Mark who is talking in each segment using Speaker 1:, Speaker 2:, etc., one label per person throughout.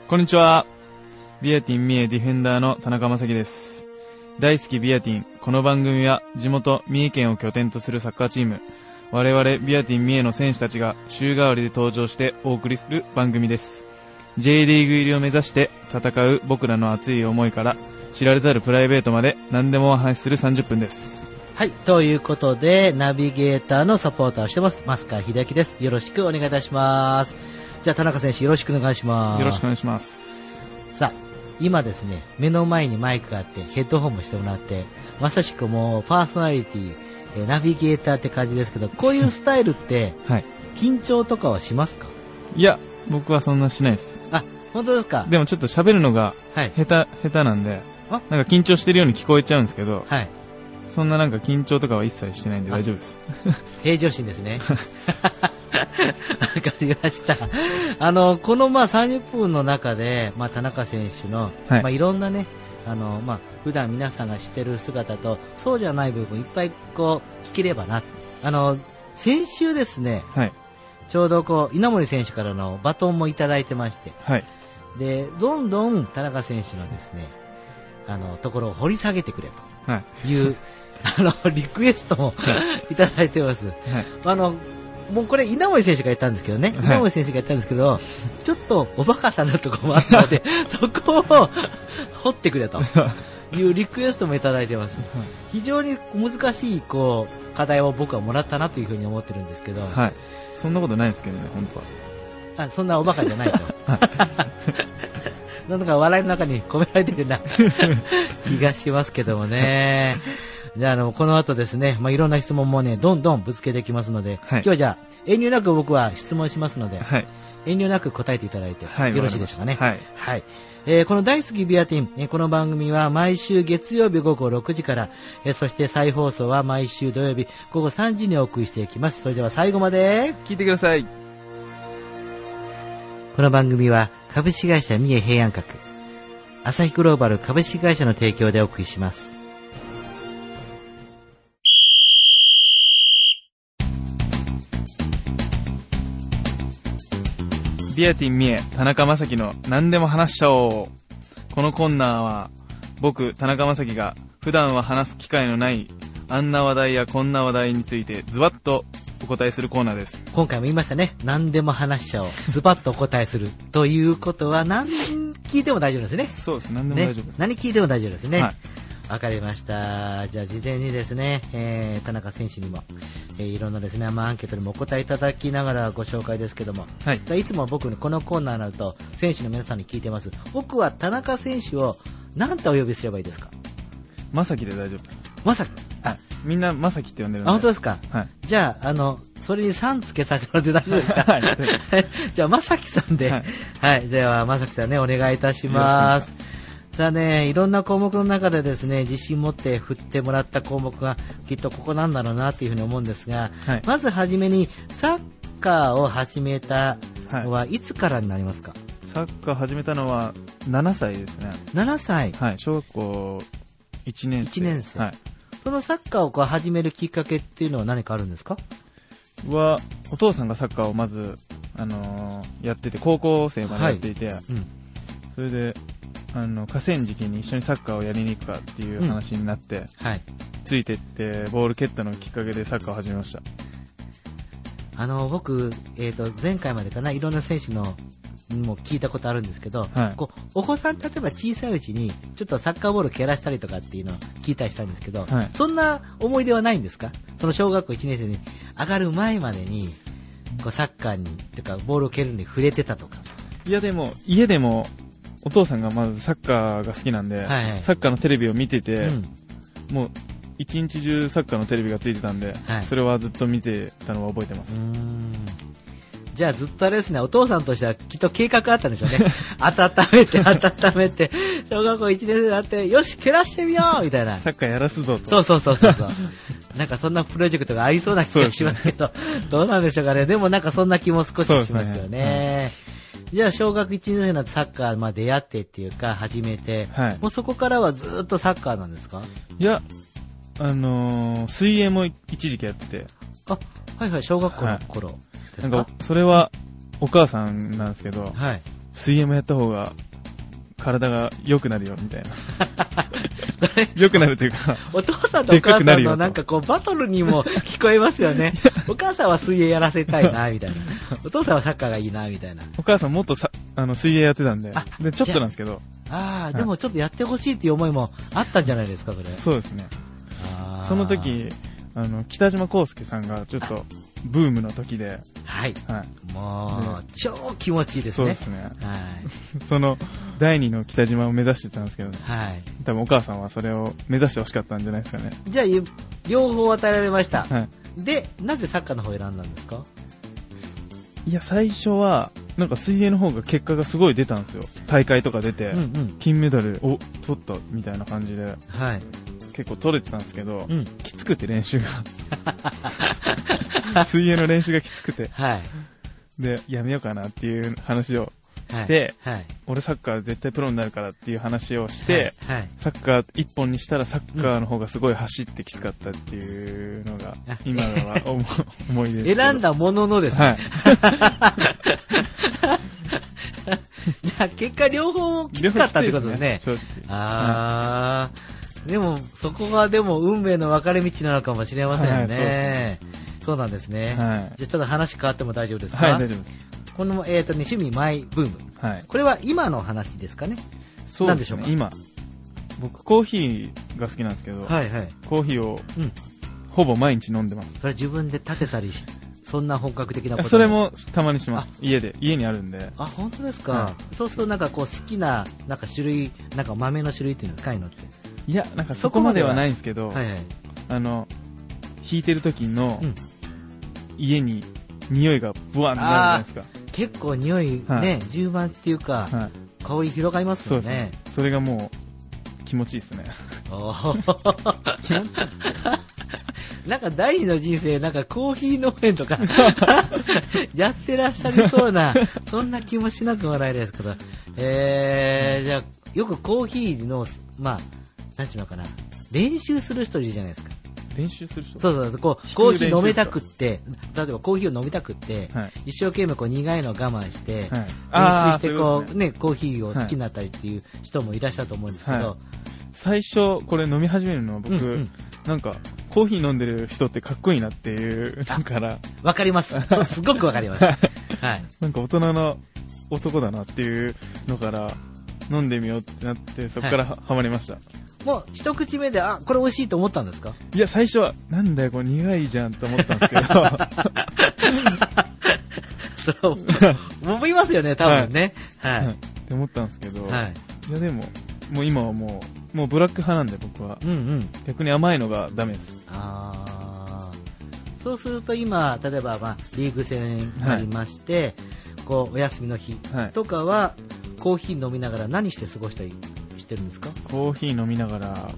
Speaker 1: こんにちは。ビアティン三重ディフェンダーの田中正樹です。大好きビアティン。この番組は地元三重県を拠点とするサッカーチーム、我々ビアティン三重の選手たちが週替わりで登場してお送りする番組です。J リーグ入りを目指して戦う僕らの熱い思いから知られざるプライベートまで何でもお話しする30分です。
Speaker 2: はい、ということでナビゲーターのサポーターをしてます増川秀明です。よろしくお願いいたします。じゃあ田中選手よろしくお願いします。
Speaker 1: よろしくお願いします。
Speaker 2: さあ今ですね、目の前にマイクがあってヘッドホンもしてもらって、まさしくもうパーソナリティ、ナビゲーターって感じですけど、こういうスタイルって、はい、緊張とかはしますか？
Speaker 1: いや、僕はそんなしないです。
Speaker 2: あ、本当ですか？
Speaker 1: でもちょっと喋るのが下手なんで、なんか緊張してるように聞こえちゃうんですけど、はい、そんななんか緊張とかは一切してないんで大丈夫です。
Speaker 2: 平常心ですね。わかりました。この30分の中で、田中選手の、はい、いろんなね、普段皆さんがしてる姿とそうじゃない部分いっぱいこう聞ければな。先週ですね、はい、ちょうど稲森選手からのバトンもいただいてまして、はい、でどんどん田中選手のですねところを掘り下げてくれという、はい、リクエストもいただいてます。はい、もうこれ稲森選手が言ったんですけどね、はい、稲森選手が言ったんですけど、ちょっとおバカさんなところもあったのでそこを掘ってくれというリクエストもいただいてます。非常に難しい課題を僕はもらったなというふうに思ってるんですけど、はい、
Speaker 1: そんなことないですけどね、本当は。
Speaker 2: そんなおバカじゃないと。なんだか笑いの中に込められてるな気がしますけどもね。じゃあこの後ですね、いろんな質問もねどんどんぶつけてきますので、はい、今日はじゃあ遠慮なく僕は質問しますので、はい、遠慮なく答えていただいて、はい、よろしいでしょうかね。はい、はい。この大好きビアティン、この番組は毎週月曜日午後6時から、そして再放送は毎週土曜日午後3時にお送りしていきます。それでは最後まで
Speaker 1: 聞いてください。
Speaker 2: この番組は株式会社三重平安閣、朝日グローバル株式会社の提供でお送りします。
Speaker 1: ビアティン三重田中正樹の何でも話しちゃおう。このコーナーは僕田中正樹が普段は話す機会のないあんな話題やこんな話題についてズバッとお答えするコーナーです。
Speaker 2: 今回も言いましたね、何でも話しちゃおう、ズバッとお答えするということは何聞いても大丈夫ですね。
Speaker 1: そうです、何でも大丈夫です、
Speaker 2: 何聞いても大丈夫ですね。はい、わかりました。じゃあ事前にですね、田中選手にも、いろんなですね、アンケートにもお答えいただきながらご紹介ですけども、はい、いつも僕このコーナーになると選手の皆さんに聞いてます。僕は田中選手を何てお呼びすればいいですか？
Speaker 1: まさきで大丈夫です。
Speaker 2: まさき、
Speaker 1: みんなまさきって呼んでるんで。
Speaker 2: 本当ですか？はい、じゃあそれに3つけさせてもらって大丈夫ですか？はい、じゃあまさきさんで、はい、はい、ではまさきさんねお願いいたします。さあね、いろんな項目の中でですね、自信持って振ってもらった項目がきっとここなんだろうなというふうに思うんですが、はい、まずはじめにサッカーを始めたのはいつからになりますか？
Speaker 1: サッカー始めたのは7歳ですね。
Speaker 2: 7歳、
Speaker 1: はい、小学校1年生。1年生、はい、
Speaker 2: そのサッカーを始めるきっかけっていうのは何かあるんですか？
Speaker 1: お父さんがサッカーをまず、やってて、高校生までやっていて、はい、それで河川敷に一緒にサッカーをやりに行くかっていう話になって、はい、ついてってボール蹴ったのがきっかけでサッカーを始めました。
Speaker 2: 僕、前回までかないろんな選手のも聞いたことあるんですけど、はい、お子さん例えば小さいうちにちょっとサッカーボール蹴らしたりとかっていうのを聞いたりしたんですけど、はい、そんな思い出はないんですか？その小学校1年生に上がる前までにサッカーにとかボールを蹴るのに触れてたとか。
Speaker 1: いやでも家でもお父さんがまずサッカーが好きなんで、はいはい、サッカーのテレビを見てて、もう一日中サッカーのテレビがついてたんで、はい、それはずっと見てたのは覚えてます。
Speaker 2: じゃあずっとあれですね、お父さんとしてはきっと計画あったんでしょうね。温めて小学校1年生になってよし蹴らしてみようみたいな、
Speaker 1: サッカーやらすぞと。
Speaker 2: そうなんかそんなプロジェクトがありそうな気がしますけど、どうなんでしょうかね。でもなんかそんな気も少ししますよね。じゃあ小学1年生になってサッカー出会ってっていうか始めて、はい、もうそこからはずっとサッカーなんですか？
Speaker 1: いや、水泳も一時期やってて。
Speaker 2: はいはい、小学校の頃ですか？
Speaker 1: なんかそれはお母さんなんですけど、はい、 水泳もやった方が体が良くなるよみたいな良くなるというか
Speaker 2: お父さんとお母さんのなんかこうバトルにも聞こえますよねお母さんは水泳やらせたいなみたいなお父さんはサッカーがいいなみたいな。
Speaker 1: お母さんもっと水泳やってたんで、でちょっとなんですけど、
Speaker 2: でもちょっとやってほしいっていう思いもあったんじゃないですか、それ。
Speaker 1: そうですね。その時北島康介さんがちょっとブームの時で、
Speaker 2: はい、もう超気持ちいいですね。
Speaker 1: そうですね。その第2の北島を目指してたんですけどね。多分お母さんはそれを目指してほしかったんじゃないですかね。
Speaker 2: じゃあ両方与えられました。で、なぜサッカーの方を選んだんですか？
Speaker 1: いや、最初はなんか水泳の方が結果がすごい出たんですよ。大会とか出て、金メダルを取ったみたいな感じで、結構取れてたんですけど、きつくて練習が水泳の練習がきつくて、でやめようかなっていう話をして、俺サッカー絶対プロになるからっていう話をして、サッカー一本にしたらサッカーの方がすごい走ってきつかったっていうのが今は思い出です。
Speaker 2: 選んだもののですね。じゃあ結果両方きつかったってことですね。でもそこがでも運命の分かれ道なのかもしれませんね。そうなんですね。じゃあちょっと話変わっても大丈夫ですか？
Speaker 1: 大丈夫です。
Speaker 2: この趣味マイブーム、これは今の話ですかね？
Speaker 1: そうですね。今僕コーヒーが好きなんですけど、コーヒーをほぼ毎日飲んでます。
Speaker 2: それは自分で立てたりそんな本格的なこと？
Speaker 1: それもたまにします。家にあるんで。
Speaker 2: 本当ですか？そうするとなんかこう好きななんか種類、なんか豆の種類っていうんですか、いのって。
Speaker 1: いや、なんかそこまではないんですけど、弾いてる時の家に匂いがブワンってなるじゃないですか。
Speaker 2: 結構匂いね、充満っていうか、香り広がりますよね。
Speaker 1: それがもう気持ちいいですね。気持ちいいですね。
Speaker 2: なんか第二の人生、なんかコーヒー農園とかやってらっしゃりそうなそんな気もしなくもないですけど、じゃあよくコーヒーのなんていうのかな、練習する人いるじゃないですか。
Speaker 1: 練習する人？
Speaker 2: そうコーヒー飲めたくって、例えばコーヒーを飲みたくって、一生懸命こう苦いのを我慢して、練習してこうね、コーヒーを好きになったりっていう人もいらっしゃると思うんですけど、
Speaker 1: 最初これ飲み始めるのは僕、なんかコーヒー飲んでる人ってかっこいいなっていうから
Speaker 2: わかります。すごくわかります。
Speaker 1: なんか大人の男だなっていうのから飲んでみようってなって、そこからハマりました。
Speaker 2: もう一口目でこれ美味しいと思ったんですか？
Speaker 1: いや、最初はなんだよこれ苦いじゃんと思ったんですけど
Speaker 2: そう思いますよね、多分ね。
Speaker 1: って思ったんですけど、いやでももう今はもうブラック派なんで僕は、逆に甘いのがダメです。
Speaker 2: そうすると今例えばリーグ戦がありまして、こうお休みの日とかは、コーヒー飲みながら何して過ごしたりしてるんですか？
Speaker 1: コーヒー飲みながら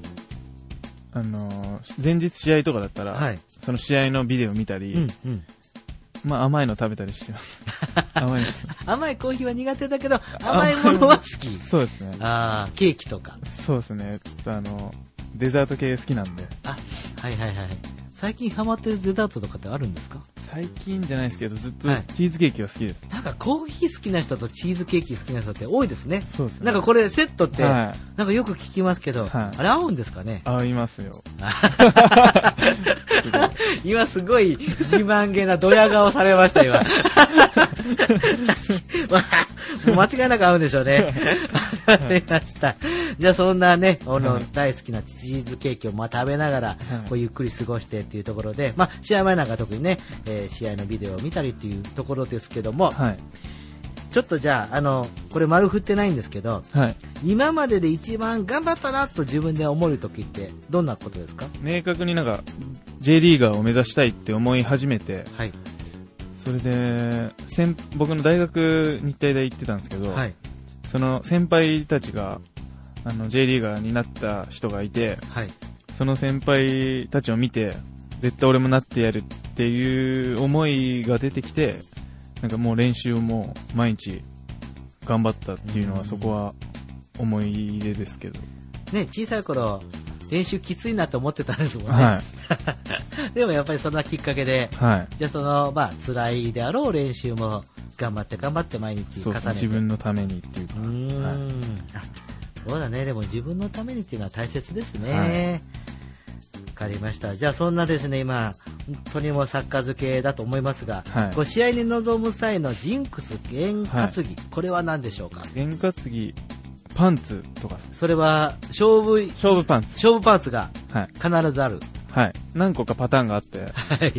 Speaker 1: 前日試合とかだったら、その試合のビデオ見たり、甘いの食べたりしてます。
Speaker 2: 甘いコーヒーは苦手だけど甘いものは好き。
Speaker 1: そうですね。
Speaker 2: ケーキとか。
Speaker 1: そうですね。ちょっとデザート系好きなんで。
Speaker 2: 最近ハマってるデザートとかってあるんですか？
Speaker 1: 最近じゃないですけど、ずっとチーズケーキは好きです。
Speaker 2: なんかコーヒー好きな人とチーズケーキ好きな人って多いですね。
Speaker 1: そうですね。
Speaker 2: なんかこれセットって、なんかよく聞きますけど、あれ合うんですかね？
Speaker 1: 合いますよ。
Speaker 2: 今すごい自慢げなドヤ顔されました今。もう間違いなく合うんでしょうね。わかりました。じゃあそんなね、大好きなチーズケーキを食べながら、こうゆっくり過ごしてっていうところで、試合前なんか特にね、試合のビデオを見たりっていうところですけども、ちょっとじゃあ、これ丸振ってないんですけど、今までで一番頑張ったなと自分で思う時ってどんなことですか？
Speaker 1: 明確になんか J リーガーを目指したいって思い始めて、それで僕の大学日体大行ってたんですけど、その先輩たちがJ リーガーになった人がいて、その先輩たちを見て絶対俺もなってやるっていう思いが出てきて、なんかもう練習も毎日頑張ったっていうのは、そこは思い出ですけど
Speaker 2: ね。小さい頃練習きついなと思ってたんですもんね。でもやっぱりそんなきっかけで、じゃあその辛いであろう練習も頑張って毎日重ねて。
Speaker 1: 自分のためにっていうか。
Speaker 2: そうだね。でも自分のためにっていうのは大切ですね。わかりました。じゃあそんなですね、今、本当にもうサッカー漬けだと思いますが、こう試合に臨む際のジンクス、験担ぎ、これは何でしょうか？
Speaker 1: 験担ぎ、パンツとか。
Speaker 2: それは勝負パンツが必ずある。
Speaker 1: はい。何個かパターンがあって、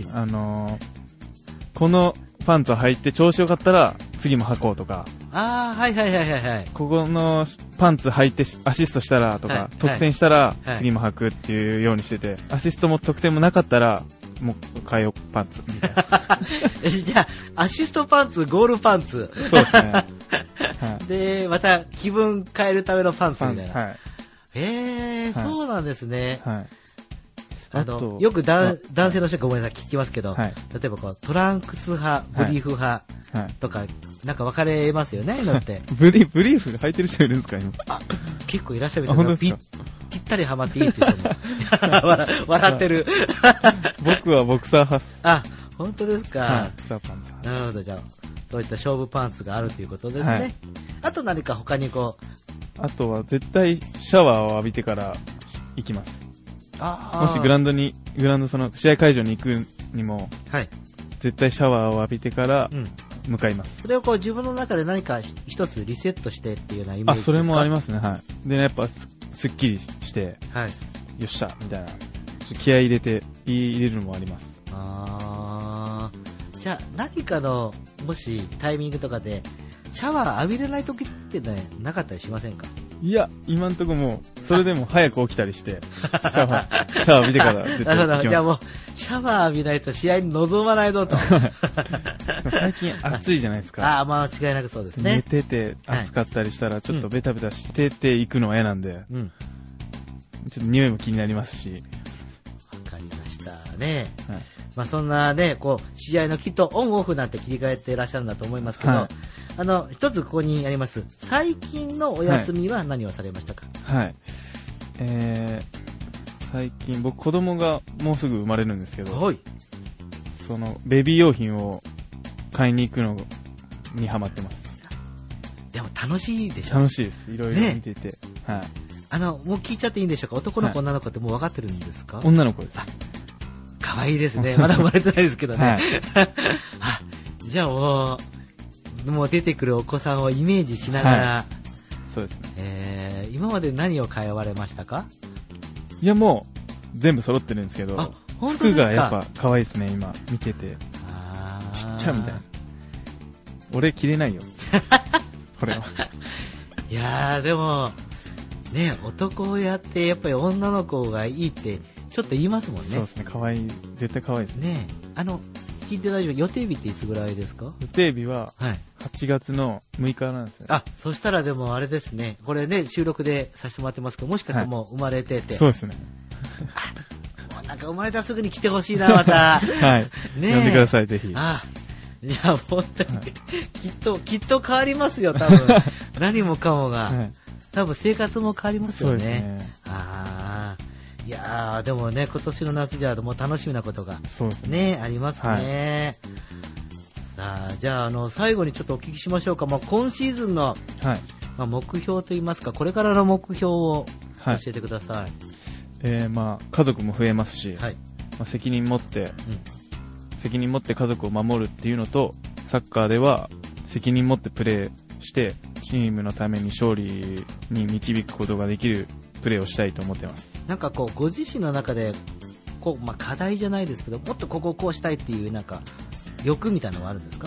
Speaker 1: このパンツを履いて調子よかったら次も履こうとか。ここのパンツ履いてアシストしたらとか、得点したら次も履くっていうようにしてて、アシストも得点もなかったらもう変えようパンツみたいな。
Speaker 2: じゃあアシストパンツ、ゴールパンツ。
Speaker 1: そうですね。
Speaker 2: でまた気分変えるためのパンツみたいな。そうなんですね。よく男性の人がごめんなさい聞きますけど、例えばこうトランクス派、ブリーフ派とか、なんか分かれますよね、のって。
Speaker 1: ブリーフ履いてる人いるんですか、今。
Speaker 2: 結構いらっしゃるみたいな。ぴったりはまっていいって言っても笑ってる。
Speaker 1: 僕はボクサー派。
Speaker 2: 本当ですか。
Speaker 1: ボクサーパンツ。
Speaker 2: なるほど、じゃあ、そういった勝負パンツがあるということですね。あと何か他にこう。
Speaker 1: あとは絶対シャワーを浴びてから行きます。もしグラウンドその試合会場に行くにも、絶対シャワーを浴びてから向かいます。
Speaker 2: それをこう自分の中で何か一つリセットしてっていうようなイメージですか？
Speaker 1: それもありますね。でね、やっぱすっきりして、よっしゃみたいな気合い入れるのもあります。
Speaker 2: じゃあ何かのもしタイミングとかでシャワー浴びれない時ってねなかったりしませんか？
Speaker 1: いや、今んとこもうそれでも早く起きたりしてシャワー浴びてから絶対行きます。
Speaker 2: じゃあもうシャワー浴びないと試合に臨まないぞと。
Speaker 1: 最近暑いじゃないですか。
Speaker 2: 間違いなくそうですね。
Speaker 1: 寝てて暑かったりしたらちょっとベタベタしてて行くのは嫌なんで、ちょっと匂いも気になりますし。
Speaker 2: わかりましたね。そんなね、こう試合のきっとオンオフなんて切り替えていらっしゃるんだと思いますけど、一つここにあります最近のお休みは何をされましたか？
Speaker 1: 最近僕子供がもうすぐ生まれるんですけど、そのベビー用品を買いに行くのにハマってます。
Speaker 2: でも楽しいでしょ？
Speaker 1: 楽しいです。いろいろ見てて、も
Speaker 2: う聞いちゃっていいんでしょうか？男の子、女の子ってもう分かってるんですか？
Speaker 1: 女の子です。
Speaker 2: 可愛いですね。まだ生まれてないですけどね。じゃあもう出てくるお子さんをイメージしながら、
Speaker 1: そうですね。
Speaker 2: 今まで何を買われましたか？
Speaker 1: いや、もう全部揃ってるんですけど、服がやっぱ可愛いですね。今見ててちっちゃみたいな。俺着れないよ。これは。
Speaker 2: いやーでもね、男をやってやっぱり女の子がいいってちょっと言いますもんね。
Speaker 1: そうですね。可愛い、絶対可愛いですね。
Speaker 2: 聞いて大丈夫？予定日っていつぐらいですか？
Speaker 1: 予定日は8月の6日なんですね。
Speaker 2: そしたらでもあれですね。これね、収録でさせてもらってますけど、もしかしたらもう生まれてて。
Speaker 1: そうですね。
Speaker 2: もうなんか生まれたらすぐに来てほしいな、また。
Speaker 1: 呼んでください、ぜひ。
Speaker 2: じゃあ本当に、きっと変わりますよ、多分。何もかもが。多分生活も変わりますよね。
Speaker 1: そうですね。
Speaker 2: いやーでもね、今年の夏じゃもう楽しみなことがね、ありますね。さあ、じゃあ最後にちょっとお聞きしましょうか。今シーズンの、目標といいますか、これからの目標を教えてください。
Speaker 1: 家族も増えますし、責任持って家族を守るっていうのと、サッカーでは責任持ってプレーしてチームのために勝利に導くことができるプレーをしたいと思ってます。
Speaker 2: なんかこうご自身の中で課題じゃないですけど、もっとこうしたいっていうなんか欲みたいなのはあるんですか？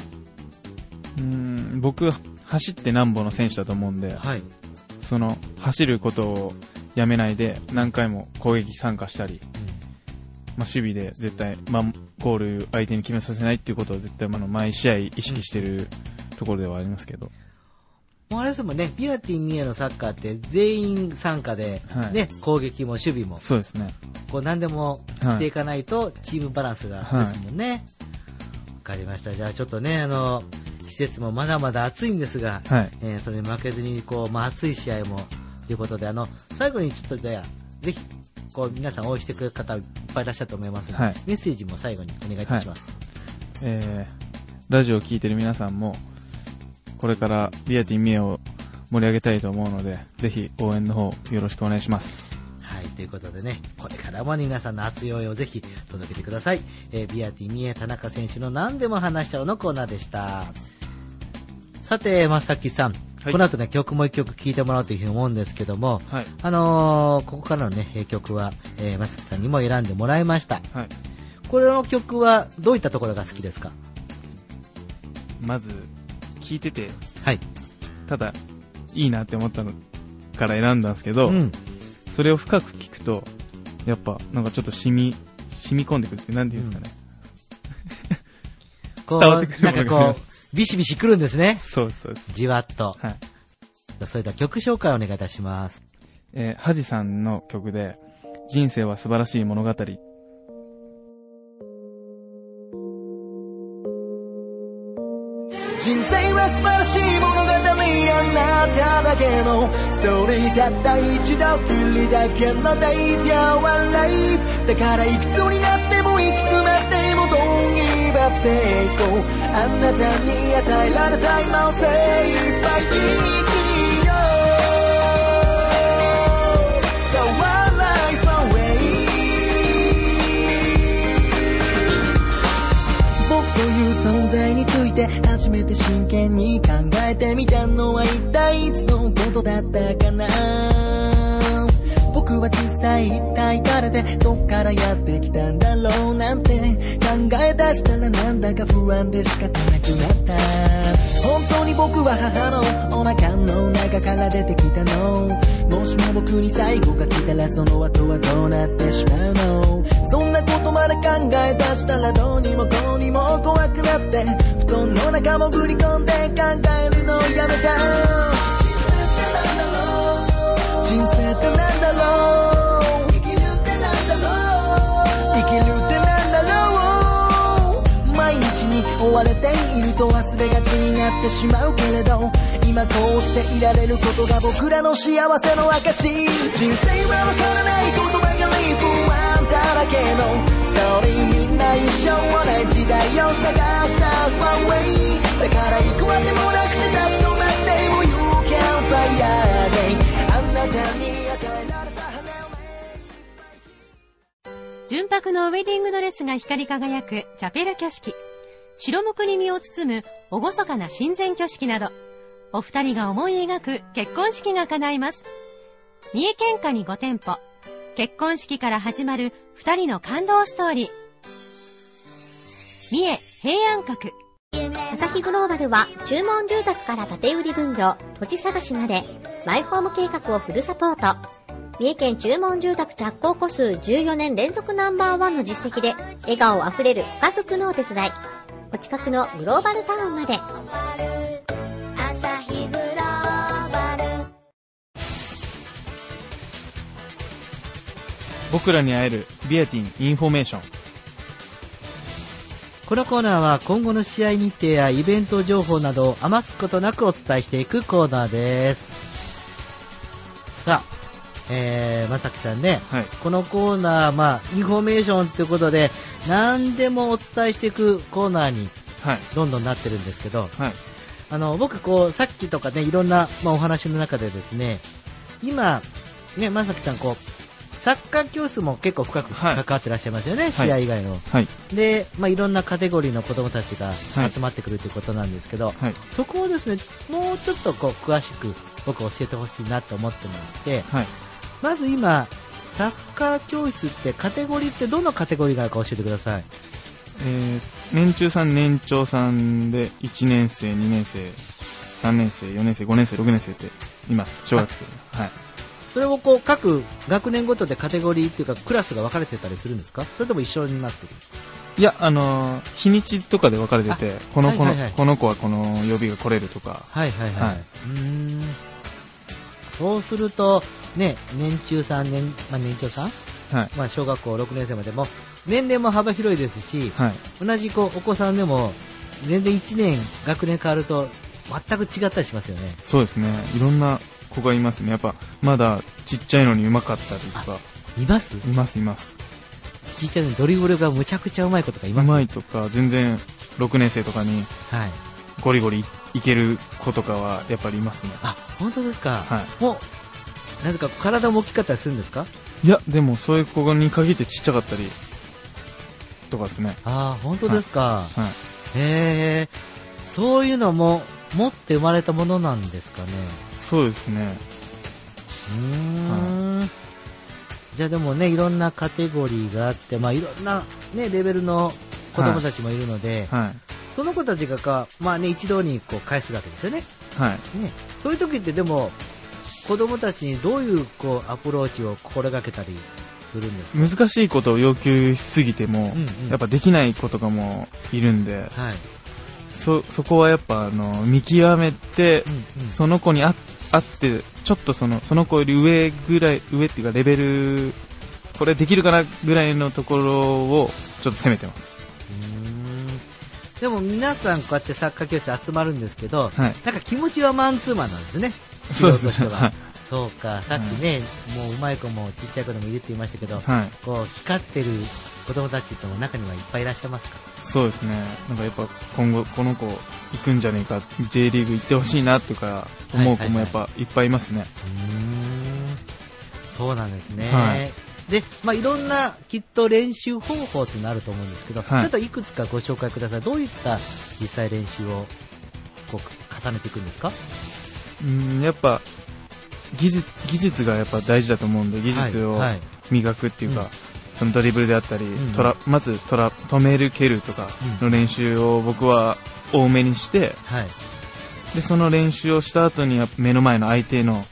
Speaker 1: 僕走ってなんぼの選手だと思うんで、その走ることをやめないで何回も攻撃参加したり、守備で絶対ゴール相手に決めさせないっていうことを絶対毎試合意識してるところではありますけど。
Speaker 2: もうあれですもんね、ビアティン三重のサッカーって全員参加で、攻撃も守備も
Speaker 1: そうですね。
Speaker 2: 何でもしていかないとチームバランスがですもんね。わかりました。じゃあちょっとね、季節もまだまだ暑いんですが、それに負けずに暑い試合もということで、最後にちょっとぜひ皆さん応援してくれる方いっぱいいらっしゃると思いますので、メッセージも最後にお願いいたします。
Speaker 1: ラジオを聞いてる皆さんもこれからビアティン三重を盛り上げたいと思うので、ぜひ応援の方よろしくお願いします。
Speaker 2: はい、ということでね、これからも皆さんの熱い応援をぜひ届けてください。ビアティン三重田中選手の何でも話しちゃおうのコーナーでした。さて、正木さん、はい、この後ね、曲も一曲聴いてもらおうというふうに思うんですけども、はい、ここからのね、曲は、正木さんにも選んでもらいました。はい、これの曲はどういったところが好きですか？
Speaker 1: まず、聴いてて、
Speaker 2: はい、
Speaker 1: ただ、いいなって思ったのから選んだんですけど、それを深く聞くと、やっぱ、なんかちょっと染み込んでくるって、なんていうんですかね。
Speaker 2: こう、伝わってくるものがなんかこう、ビシビシくるんですね。
Speaker 1: そうです。
Speaker 2: じわっと。はい。それでは曲紹介をお願いいたします。
Speaker 1: はじさんの曲で、人生は素晴らしい物語。
Speaker 3: 人生は素晴らしい物語、あなただけのストーリー、たった一度きりだけの Days Your Life だからいくつになってもいくつまでも Don't give up でいこう、あなたに与えられた今を精一杯生きよう So one life away 僕という存在について初めて真剣に考えてみたのは一体いつのことだったかな。僕は実際一体誰でどっからやってきたんだろうなんて考え出したらなんだか不安で仕方なくなった。本当に僕は母のお腹の中から出てきたの？もしも僕に最後が来たらその後はどうなってしまうの？そんなことまで考え出したらどうにもこうにも怖くなって布団の中潜り込んで考えるのやめた。人生ってなんだろう、生きるってなんだろう、生きるってなんだろう。毎日に追われていると忘れがちになってしまうけれど、今こうしていられることが僕らの幸せの証。人生はわからないことばかり、不安だらけのストーリー、みんな一生同じ時代を探した One way だから行くわけもなくて立ち止まっても You can fly again。
Speaker 4: 純白のウェディングドレスが光り輝くチャペル挙式、白むくに身を包む厳かな神前挙式など、お二人が思い描く結婚式が叶います。三重県下に5店舗、結婚式から始まる二人の感動ストーリー。三重平安閣。
Speaker 5: アサヒグローバルは注文住宅から建て売り分譲、土地探しまでマイホーム計画をフルサポート。三重県注文住宅着工戸数14年連続ナンバー1の実績で笑顔あふれる家族のお手伝い。お近くのグローバルタウンまで。アサヒグローバル。
Speaker 1: 僕らに会えるビアティンインフォメーション。
Speaker 2: このコーナーは今後の試合日程やイベント情報などを余すことなくお伝えしていくコーナーです。さあ、まさきさんね、はい、このコーナー、インフォメーションということで何でもお伝えしていくコーナーにどんどんなってるんですけど、はい、僕さっきとかねいろんな、お話の中でですね、今ねまさきさんサッカー教室も結構深く関わってらっしゃいますよね、はい、試合以外の、はい、で、いろんなカテゴリーの子どもたちが集まってくるということなんですけど、はい、そこをですねもうちょっと詳しく僕教えてほしいなと思ってまして、はい、まず今サッカー教室ってカテゴリーってどのカテゴリーがあるか教えてください。
Speaker 1: 年中さん年長さんで1年生2年生3年生4年生5年生6年生っています。小学生。はい。
Speaker 2: それを各学年ごとでカテゴリーっていうかクラスが分かれてたりするんですか？それとも一緒になってる？
Speaker 1: いや、日にちとかで分かれてて、この子はこの曜日が来れるとか。
Speaker 2: はいはいはい。はい、そうするとね、年中さん年長さん、はい、小学校6年生までも年齢も幅広いですし、はい、同じお子さんでも全然1年学年変わると全く違ったりしますよね。
Speaker 1: そうですね。いろんな子がいますね。やっぱまだちっちゃいのにうまかったりとか。
Speaker 2: います？
Speaker 1: いますいます。
Speaker 2: ちっちゃいのにドリブルがむちゃくちゃうまい子とかいます？
Speaker 1: うまいとか全然6年生とかにゴリゴリいける子とかはやっぱりいますね。
Speaker 2: あ、本当ですか。
Speaker 1: はい。
Speaker 2: もう、なぜか体も大きかったりするんですか？
Speaker 1: いや、でもそういう子に限ってちっちゃかったりとかですね。
Speaker 2: ああ、本当ですか。
Speaker 1: はい。
Speaker 2: へえ、そういうのも持って生まれたものなんですかね。
Speaker 1: そうですね。
Speaker 2: じゃあでもね、いろんなカテゴリーがあって、まあいろんなね、レベルの子供たちもいるので、
Speaker 1: はい。
Speaker 2: その子たちがまあね、一堂にこう返すわけですよね。
Speaker 1: はい。
Speaker 2: ね、そういう時ってでも、子供たちにどういうこうアプローチを心がけたりするんですか？
Speaker 1: 難しいことを要求しすぎても、やっぱできない子とかもいるんで、
Speaker 2: はい、
Speaker 1: そこはやっぱ見極めて、その子に合ってちょっとその子より上っていうかレベルこれできるかなぐらいのところをちょっと攻めてます。
Speaker 2: でも皆さんこうやってサッカー教室集まるんですけど、
Speaker 1: はい、
Speaker 2: なんか気持ちはマンツーマンなんですね。
Speaker 1: そうですね。
Speaker 2: そうか、さっきね、もううまい子もちっちゃい子でもいるって言いましたけど、
Speaker 1: はい、
Speaker 2: こう光ってる子供たちっても中にはいっぱいいらっしゃいますか？
Speaker 1: そうですね。なんかやっぱ今後この子行くんじゃねえか、J リーグ行ってほしいなとか思う子もやっぱいっぱいいますね。
Speaker 2: そうなんですね。
Speaker 1: はい、
Speaker 2: で、まあ、いろんなきっと練習方法ってなると思うんですけど、はい、ちょっといくつかご紹介ください。どういった実際練習をこう重ねていくんですか？
Speaker 1: やっぱ技術がやっぱ大事だと思うんで、技術を磨くっていうか、そのドリブルであったり、まず止める蹴るとかの練習を僕は多めにして、でその練習をした後に目の前の相手の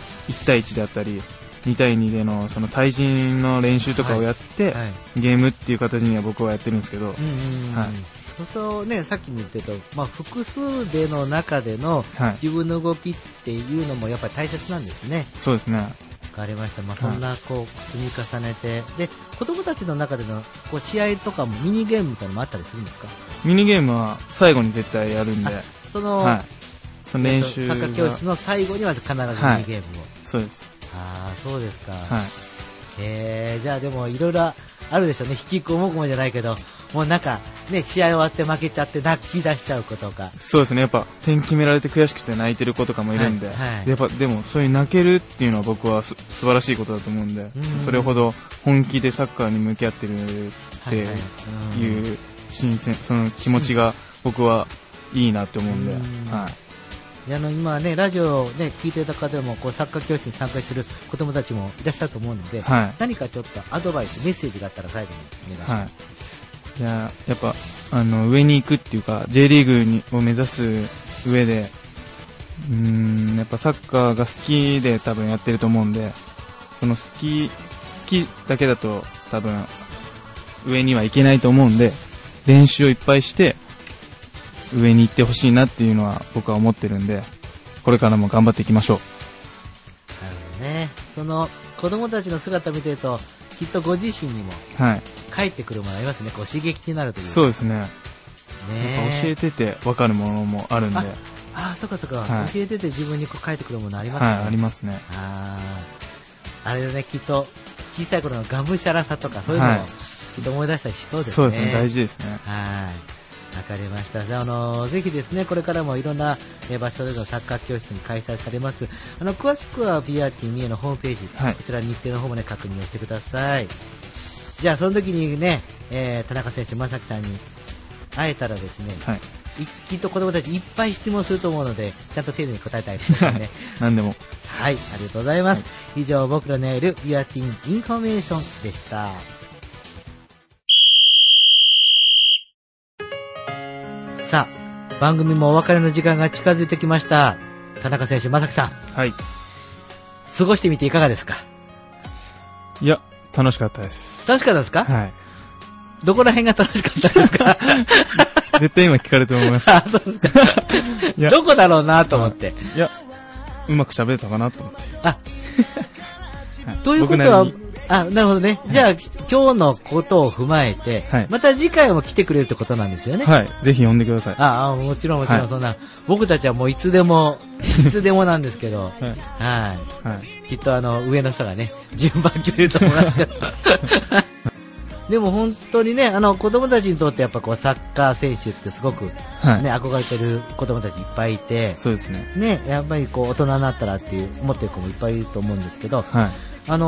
Speaker 1: 1対1であったり2対2でのその対人の練習とかをやって、ゲームっていう形には僕はやってるんですけど、
Speaker 2: そうそうね、さっきも言ってた、まあ、複数での中での自分の動きっていうのもやっぱり大切なんですね。
Speaker 1: そうですね。わ
Speaker 2: かりました。まあ、そんなこう積み重ねて、で子供たちの中でのこう試合とかもミニゲームみたいなのもあったりするんですか？
Speaker 1: ミニゲームは最後に絶対やるんで、
Speaker 2: その
Speaker 1: 練習
Speaker 2: サッカー教室の最後には必ずミニゲームを。
Speaker 1: そうです。
Speaker 2: ああ、そうですか。じゃあでもいろいろあるでしょうね。引きこもごもじゃないけど、もうなんかね、試合終わって負けちゃって泣き出しちゃう子とか。
Speaker 1: そうですね。やっぱ点決められて悔しくて泣いてる子とかもいるんで、やっぱでもそういう泣けるっていうのは僕は素晴らしいことだと思うんで、それほど本気でサッカーに向き合ってるっていう新鮮、その気持ちが僕はいいなって思うんで、
Speaker 2: 今ね、ラジオをね、聞いていた方でもこうサッカー教室に参加する子供たちもいらっしゃると思うので、何かちょっとアドバイス、メッセージがあったら最後にお願いします。
Speaker 1: やっぱ上に行くっていうか J リーグを目指す上でやっぱサッカーが好きで多分やってると思うんで、その好きだけだと多分上には行けないと思うんで、練習をいっぱいして上に行ってほしいなっていうのは僕は思ってるんで、これからも頑張っていきましょう。
Speaker 2: なるほどね。その子供たちの姿を見てるときっとご自身にも帰ってくるものありますね。こう刺激になるというか。
Speaker 1: そうですね。教えてて分かるものもあるんで。
Speaker 2: そうか、教えてて自分にこう返ってくるものありますね。
Speaker 1: ありますね。
Speaker 2: あれだね、きっと小さい頃のがむしゃらさとかそういうのもきっと思い出したりしそうですね。
Speaker 1: そうですね、大事ですね。
Speaker 2: わかりました。じゃあ、ぜひですね、これからもいろんな場所でのサッカー教室に開催されます。詳しくはビアティ三重のホームページ、こちら日程の方もね、確認をしてください。じゃあ、その時にね、田中選手、正樹さんに会えたらですね、きっと子供たちいっぱい質問すると思うので、ちゃんと丁寧に答えてあげてくださいね。
Speaker 1: 何でも。
Speaker 2: はい、ありがとうございます。以上、僕らのネイル、ビアティンインフォメーションでした。さあ、番組もお別れの時間が近づいてきました。田中選手、正樹さん。過ごしてみていかがですか？
Speaker 1: いや、楽しかったです。
Speaker 2: 楽しかったですか？
Speaker 1: はい。
Speaker 2: どこら辺が楽しかったですか？
Speaker 1: 絶対今聞かれて思いました。
Speaker 2: そうですか。どこだろうなと思って。
Speaker 1: いや、うまく喋れたかなと思って。
Speaker 2: ということは、なるほどね。じゃあ、今日のことを踏まえて、また次回も来てくれるってことなんですよね。
Speaker 1: はい。ぜひ呼んでください。
Speaker 2: もちろん、そんな、僕たちはもういつでもなんですけど、きっと上の人がね、順番決めると思いますけど。でも本当にね、子供たちにとってやっぱこう、サッカー選手ってすごく
Speaker 1: はい、
Speaker 2: ね、憧れてる子供たちいっぱいいて、
Speaker 1: そうですね。
Speaker 2: ね、やっぱりこう大人になったらっていう思ってる子もいっぱいいると思うんですけど、
Speaker 1: はい、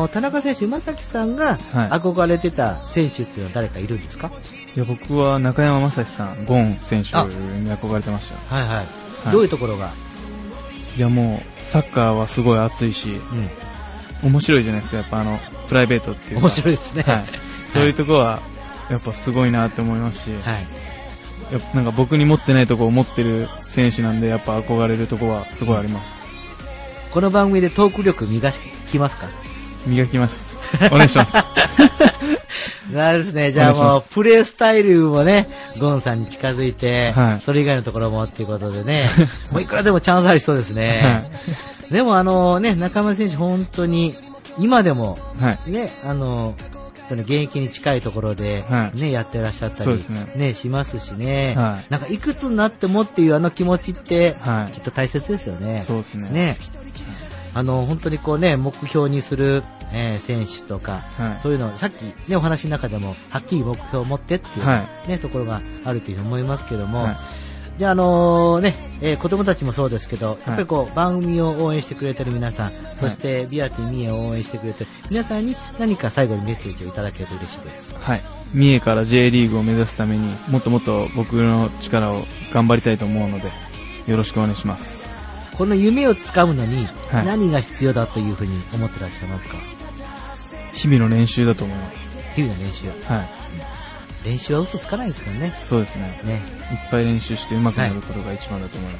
Speaker 2: 田中選手、馬崎さんが憧れてた選手っていうのは誰かいるんですか？
Speaker 1: いや、僕は中山雅史さん、ゴン選手に憧れてました。
Speaker 2: はいはい。はい、どういうところが？
Speaker 1: いや、もうサッカーはすごい熱いし、面白いじゃないですか。やっぱプライベートっていうか。
Speaker 2: 面白いですね。
Speaker 1: はい。そういうところはやっぱすごいなって思いますし、はい。やっぱなんか僕に持ってないところを持ってる選手なんで、やっぱ憧れるところはすごいあります。
Speaker 2: この番組でトーク力磨きますか？
Speaker 1: 磨きます。お願いします。
Speaker 2: なるですね。じゃあもう、プレースタイルもね、ゴンさんに近づいて、はい、それ以外のところもっていうことでね、もういくらでもチャンスありそうですね。はい、でも中村選手本当に、今でも、ね、現役に近いところで、ね、やってらっしゃったり、ね、しますしね、なんかいくつになってもっていう気持ちって、きっと大切ですよね。
Speaker 1: そうですね。
Speaker 2: ね。本当にこうね、目標にする、選手とか、そういうの、さっきね、お話の中でも、はっきり目標を持ってっていう、ね、ところがあるというふうに思いますけども、じゃあね、子供たちもそうですけど、やっぱりこう、番組を応援してくれてる皆さん、そしてビアティ三重を応援してくれてる皆さんに何か最後にメッセージをいただけると嬉しいです。
Speaker 1: はい。三重から J リーグを目指すためにもっともっと僕の力を頑張りたいと思うので、よろしくお願いします。
Speaker 2: この夢をつかむのに何が必要だというふうに思ってらっしゃいますか？
Speaker 1: 日々の練習だと思います。
Speaker 2: 日々の練習。はい。練習は嘘つかないですからね。
Speaker 1: そうですね。いっぱい練習して上手くなることが一番だと思います。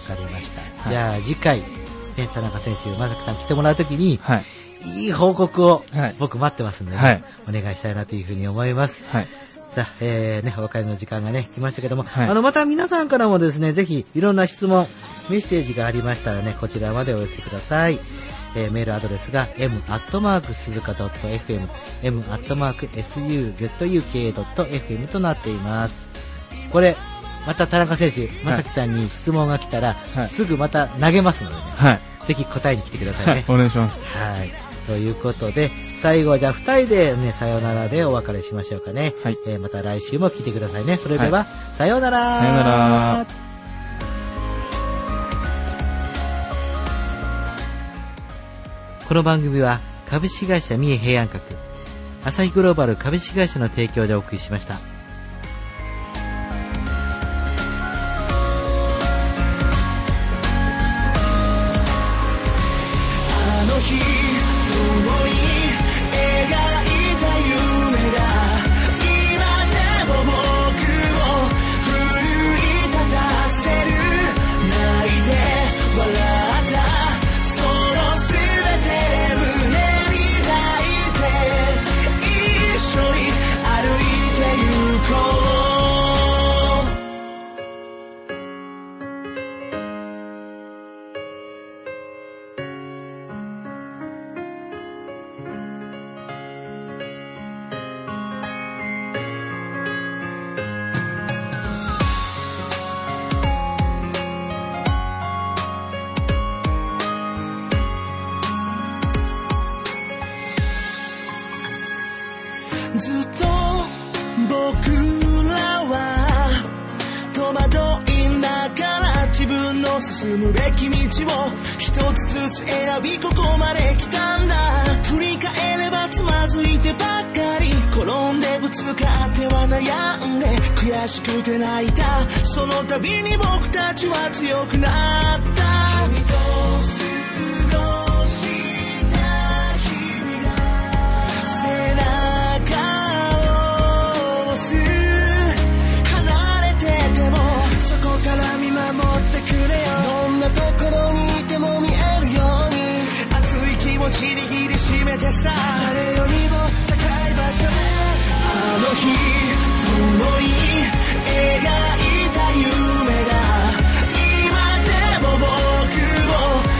Speaker 2: わかりました。じゃあ次回、ね、田中選手、馬崎さん来てもらうときに、いい報告を僕待ってますんでね、お願いしたいなというふうに思います。はい。さあ、ね、お別れの時間がね、来ましたけども、また皆さんからもですね、ぜひいろんな質問、メッセージがありましたらね、こちらまでお寄せください。メールアドレスが m@suzuka.fm m@suzuk.fm となっています。これ、また田中選手、正木さんに質問が来たら、すぐまた投げますのでね、ぜひ答えに来てくださいね。
Speaker 1: お願いします。
Speaker 2: はい。ということで、最後はじゃあ2人でね、さよならでお別れしましょうかね。はい。また来週も聞いてくださいね。それでは、さよなら。
Speaker 1: さよなら。
Speaker 2: この番組は株式会社三重平安閣、朝日グローバル株式会社の提供でお送りしました。
Speaker 3: ずっと僕らは戸惑いながら自分の進むべき道を一つずつ選びここまで来たんだ。振り返ればつまずいてばっかり、転んでぶつかっては悩んで悔しくて泣いた。その度に僕たちは強くなった。君と過ごした日々が背中握りしめてさ、誰よりも高い場所であの日共に描いた夢が今でも僕を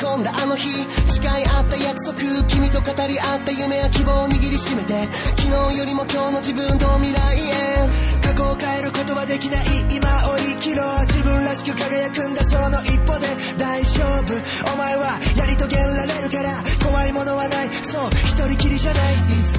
Speaker 3: 込んだあの日、誓い合った約束、君と語り合った夢や希望を握りしめて、昨日よりも今日の自分と未来へ。過去を変えることはできない今を生きろ、自分らしく輝くんだその一歩で。大丈夫お前はやり遂げられるから、怖いものはない、そう一人きりじゃない。